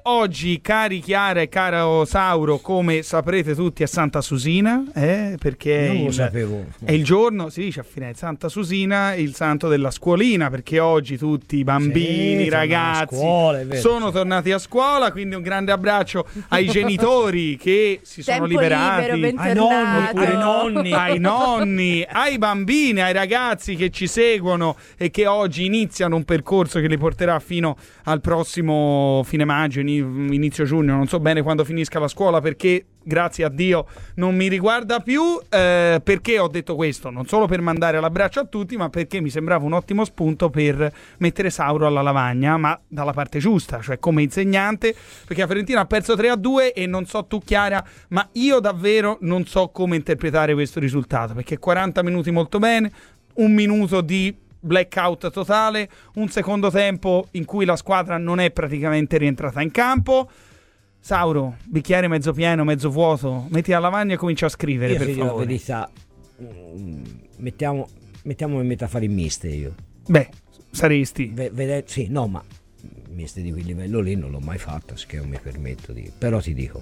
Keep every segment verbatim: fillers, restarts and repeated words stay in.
oggi, cari Chiara e caro Sauro, come saprete tutti, è Santa Susina, eh? Perché non è lo il, sapevo. È il giorno, si dice a Firenze, Santa Susina, il santo della scuolina, perché oggi tutti i bambini, Sì, i ragazzi scuola, è vero, sono sì. tornati a scuola, quindi un grande abbraccio ai genitori che si sono Tempo liberati, libero, ai nonni, bentornato. ai nonni. ai nonni, ai bambini, ai ragazzi che ci seguono e che oggi iniziano un percorso che li porterà fino al prossimo fine maggio, inizio giugno, non so bene quando finisca la scuola, perché grazie a Dio non mi riguarda più. Eh, perché ho detto questo? Non solo per mandare l'abbraccio a tutti, ma perché mi sembrava un ottimo spunto per mettere Sauro alla lavagna, ma dalla parte giusta, cioè come insegnante, perché la Fiorentina ha perso tre a due e non so tu Chiara, ma io davvero non so come interpretare questo risultato, perché quaranta minuti molto bene, un minuto di blackout totale, un secondo tempo in cui la squadra non è praticamente rientrata in campo. Sauro, bicchiere mezzo pieno, mezzo vuoto, metti alla lavagna e comincia a scrivere. Io per ti dico la favore. verità, mm, mettiamo, mettiamo in metafare miste io. Beh, saresti. V- vede- sì, no, ma miste di quel livello lì non l'ho mai fatta, che non mi permetto di... Però ti dico,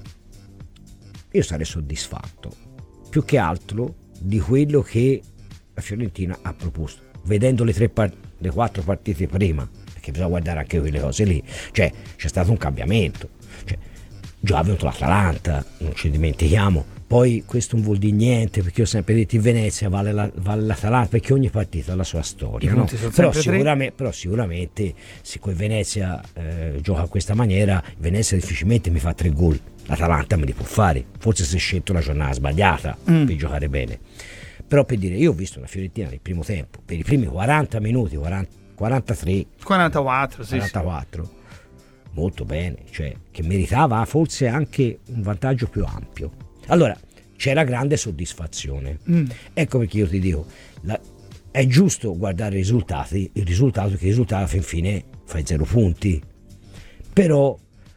io sarei soddisfatto, più che altro, di quello che la Fiorentina ha proposto. Vedendo le tre part- le quattro partite prima, perché bisogna guardare anche quelle cose lì, cioè c'è stato un cambiamento, cioè già ha vinto l'Atalanta, non ci dimentichiamo, poi questo non vuol dire niente, perché io ho sempre detto in Venezia vale, la, vale l'Atalanta, perché ogni partita ha la sua storia, no? però, sicuramente, però sicuramente se quel Venezia eh, gioca a questa maniera, Venezia difficilmente mi fa tre gol, l'Atalanta me li può fare, forse si è scelto la giornata sbagliata mm. per giocare bene. Però per dire, io ho visto una Fiorentina nel primo tempo, per i primi quaranta minuti, quaranta, quarantatré, quarantaquattro, sì, quarantaquattro, sì. Molto bene, cioè che meritava forse anche un vantaggio più ampio. Allora, c'era grande soddisfazione. Mm. Ecco perché io ti dico, la, è giusto guardare i risultati, il risultato che il risultato fin fine fai zero punti, però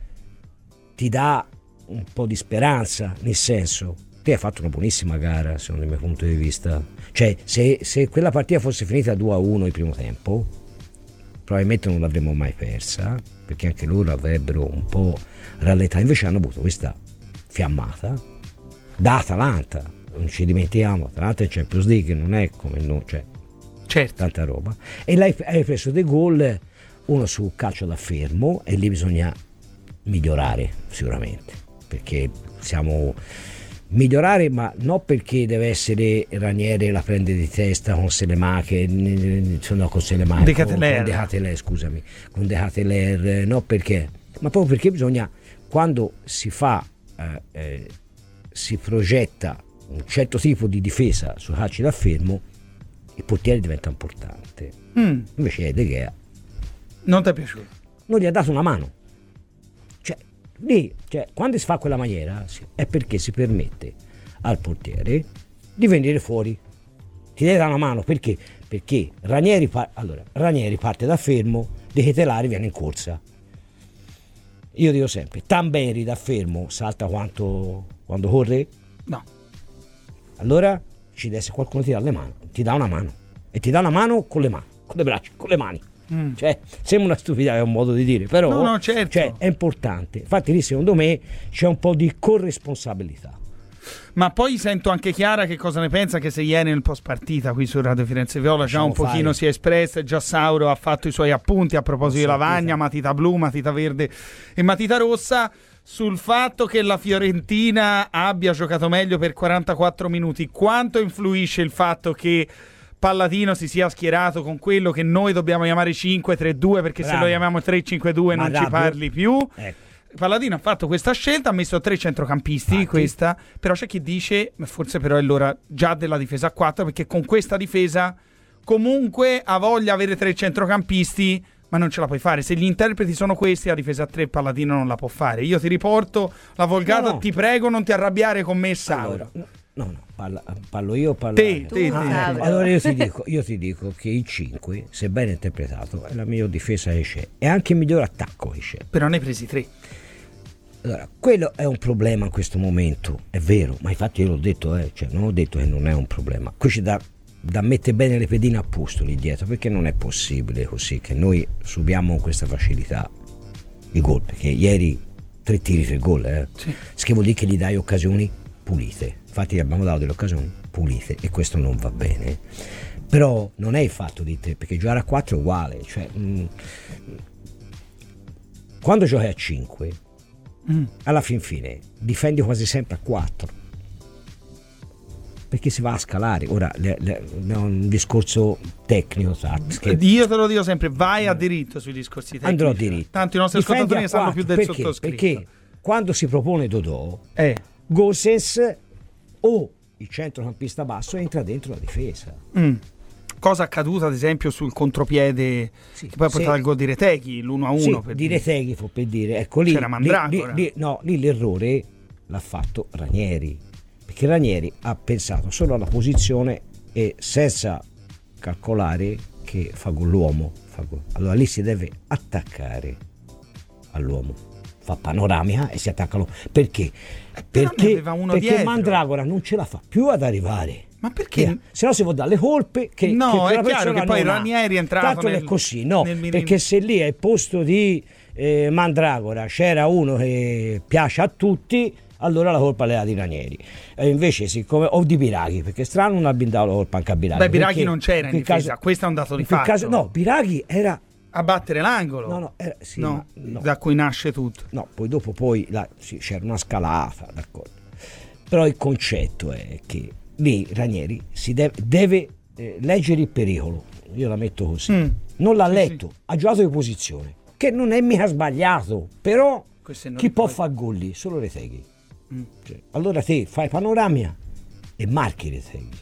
ti dà un po' di speranza, nel senso... Te hai fatto una buonissima gara, secondo il mio punto di vista. Cioè, se, se quella partita fosse finita due a uno il primo tempo, probabilmente non l'avremmo mai persa, perché anche loro avrebbero un po' rallentato. Invece hanno avuto questa fiammata da Atalanta. Non ci dimentichiamo, Atalanta è Champions League, non è come noi, cioè, certo. Tanta roba. E l'hai, hai preso dei gol, uno su calcio da fermo, e lì bisogna migliorare sicuramente, perché siamo... migliorare, ma non perché deve essere Ranieri la prende di testa con Selemache, no, con Selemache, De con, con Cateler. De Cateler, scusami, con De Cateler, no perché, ma proprio perché bisogna, quando si fa, eh, eh, si progetta un certo tipo di difesa sui calci da fermo, il portiere diventa importante. Mm. Invece De Gea non ti è piaciuto? Non gli ha dato una mano. Lì, cioè, quando si fa quella maniera è perché si permette al portiere di venire fuori, ti deve dare una mano, perché? Perché Ranieri, par- allora, Ranieri parte da fermo, De Ketelari viene in corsa. Io dico sempre, Tamberi da fermo salta quanto quando corre? No. Allora ci deve essere qualcuno che ti dà le mani, ti dà una mano, e ti dà una mano con le mani, con le braccia, con le mani. Mm. Cioè, sembra una stupidità, è un modo di dire, però no, no, certo. Cioè, è importante. Infatti lì secondo me c'è un po' di corresponsabilità. Ma poi sento anche Chiara che cosa ne pensa, che se ieri nel post partita qui su Radio Firenze Viola già un pochino fare. si è espressa, già Sauro ha fatto i suoi appunti a proposito di lavagna, matita blu, matita verde e matita rossa, sul fatto che la Fiorentina abbia giocato meglio per quarantaquattro minuti. Quanto influisce il fatto che Palladino si sia schierato con quello che noi dobbiamo chiamare cinque tre due, perché Bravo. se lo chiamiamo tre cinque due non ci parli più. Ecco. Palladino ha fatto questa scelta, ha messo tre centrocampisti, Fatti. questa, però c'è chi dice forse però è l'ora già della difesa a quattro, perché con questa difesa comunque ha voglia avere tre centrocampisti, ma non ce la puoi fare. Se gli interpreti sono questi, la difesa a tre Palladino non la può fare. Io ti riporto la volgata, no, no. ti prego non ti arrabbiare con me, Sauro. Allora, no, no, parla, parlo io, parlo te, te, ah, te. Ah, allora io ti dico, io ti dico che il cinque, se ben interpretato, è la miglior difesa che c'è, e anche il miglior attacco che c'è. Però ne hai presi tre. Allora, quello è un problema in questo momento, è vero, ma infatti io l'ho detto, eh, cioè non ho detto che non è un problema. Qui c'è da, da mettere bene le pedine a posto lì dietro, perché non è possibile così che noi subiamo con questa facilità i gol, perché ieri tre tiri, tre gol, eh. Sì. Che vuol dire che gli dai occasioni pulite. Infatti gli abbiamo dato delle occasioni pulite e questo non va bene. Però non è il fatto di te, perché giocare a quattro è uguale, cioè mh, quando giochi a cinque mm. alla fin fine difendi quasi sempre a quattro, perché si va a scalare. Ora le, le, è un discorso tecnico, che io te lo dico sempre, vai a diritto sui discorsi tecnici. Andrò a diritto. Tanto i nostri Difendi ascoltatori ne sanno più del perché? sottoscritto. Perché quando si propone Dodò, eh. Gosens o il centrocampista basso entra dentro la difesa. Mm. Cosa accaduta ad esempio sul contropiede sì, che poi ha portato al gol di Reteghi, l'uno a uno. Sì, per di dire. Reteghi fu per dire, ecco lì, c'era Mandragora. Lì, lì, no, lì l'errore l'ha fatto Ranieri, perché Ranieri ha pensato solo alla posizione e senza calcolare che fa gol l'uomo, fa gol. Allora lì si deve attaccare all'uomo, fa panoramica e si attacca all'uomo. Perché? Perché, perché Mandragora non ce la fa più ad arrivare. Ma perché? Se no si può dare le colpe che, no, che è chiaro che poi Ranieri è entrato tanto nel, è così, no, nel perché se lì al posto di eh, Mandragora c'era uno che piace a tutti, allora la colpa è di Ranieri. E invece siccome o di Biraghi, perché strano non abbia dato la colpa anche a Biraghi. Beh, Biraghi non c'era in difesa, caso, questo è un dato di fatto. Caso, no, Biraghi era a battere l'angolo. No, no, era, sì, no, no, da cui nasce tutto. No, poi dopo poi là, sì, c'era una scalata, d'accordo. Però il concetto è che lì Ranieri si deve, deve eh, leggere il pericolo, io la metto così, mm. non l'ha sì, letto, sì. Ha giocato di posizione, che non è mica sbagliato, però chi può fare gol lì? Solo Reteghi. Mm. Cioè, allora te fai panoramica e marchi Reteghi.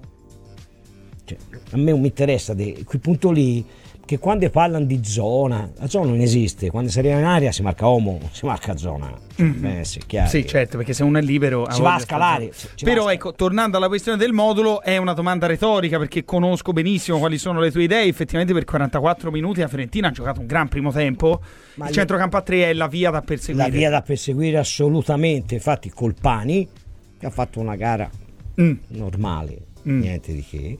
Cioè, a me non mi interessa di quel punto lì, che quando parlano di zona, la zona non esiste, quando si arriva in area si marca uomo, si marca zona. Cioè, mm-hmm. beh, sì, sì, certo, perché se uno è libero si va a scalare. Però ecco, tornando alla questione del modulo, è una domanda retorica, perché conosco benissimo quali sono le tue idee. Effettivamente per quarantaquattro minuti la Fiorentina ha giocato un gran primo tempo. Ma il centrocampo a tre è la via da perseguire. La via da perseguire assolutamente. Infatti Colpani, che ha fatto una gara mm. normale, mm. niente di che.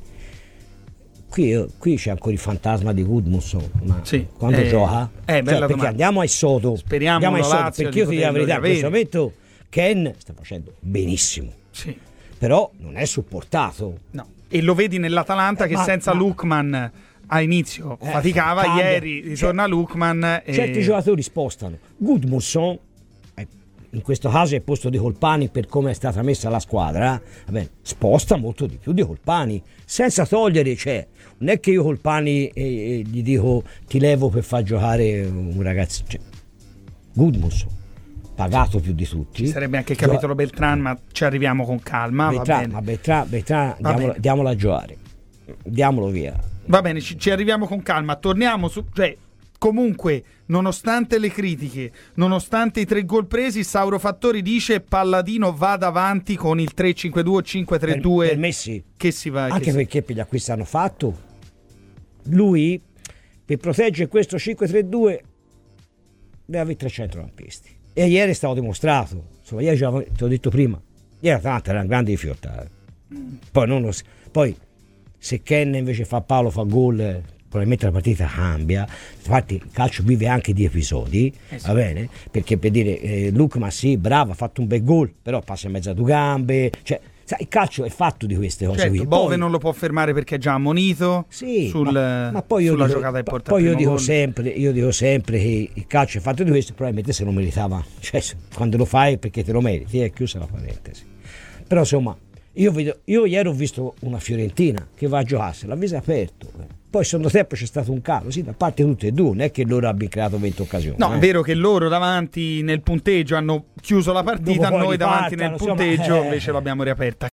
Qui, qui c'è ancora il fantasma di Gudmundsson, ma sì, quando eh, gioca eh, cioè, perché domanda. Andiamo ai Soto, speriamo andiamo ai Soto, Lazio perché io ti dico la verità, in questo momento Ken sta facendo benissimo, sì. Però non è supportato, no. E lo vedi nell'Atalanta eh, che ma, senza ma... Lookman a inizio eh, faticava, cambia. Ieri ritorna cioè, Lookman e... certi giocatori spostano. Gudmundsson in questo caso è il posto di Colpani per come è stata messa la squadra, vabbè, sposta molto di più di Colpani, senza togliere, cioè non è che io Colpani eh, eh, gli dico ti levo per far giocare un ragazzo, cioè, Gudmundsson pagato più di tutti. Ci sarebbe anche il capitolo Gio- Beltran, ma ci arriviamo con calma. Beltran, va bene. Ma Beltran, Beltran diamolo, diamolo a giocare, diamolo via. Va bene, ci, ci arriviamo con calma, torniamo su, cioè comunque, nonostante le critiche, nonostante i tre gol presi, Sauro Fattori dice Palladino vada avanti con il tre cinque due o cinque tre due. Per, per me sì. Che si va, anche che perché si... per gli acquisti hanno fatto. Lui, per proteggere questo cinque tre due, deve avere tre centrocampisti. E ieri è stato dimostrato. Insomma, ieri già, te l'ho detto prima, ieri Atalanta era un grande difficoltà. Poi, non lo, poi se Ken invece fa Paolo fa gol, probabilmente la partita cambia. Infatti il calcio vive anche di episodi, eh sì. Va bene? Perché per dire eh, Lukman sì, bravo, ha fatto un bel gol, però passa in mezzo a due gambe, cioè sai, il calcio è fatto di queste cose certo, qui. Bove poi, non lo può fermare perché è già ammonito sì, sul, ma, ma poi io sulla dico, giocata importante. Poi io dico, gol. sempre, io dico sempre che il calcio è fatto di questo, probabilmente se lo meritava, cioè quando lo fai perché te lo meriti, è chiusa la parentesi. Però insomma, io, vedo, io ieri ho visto una Fiorentina che va a giocarsi, l'ha vista aperto. Poi secondo tempo c'è stato un calo, sì, da parte di tutte e due, non è che loro abbiano creato venti occasioni. No, eh. è vero che loro davanti nel punteggio hanno chiuso la partita, noi davanti nel punteggio insomma, eh. invece l'abbiamo riaperta.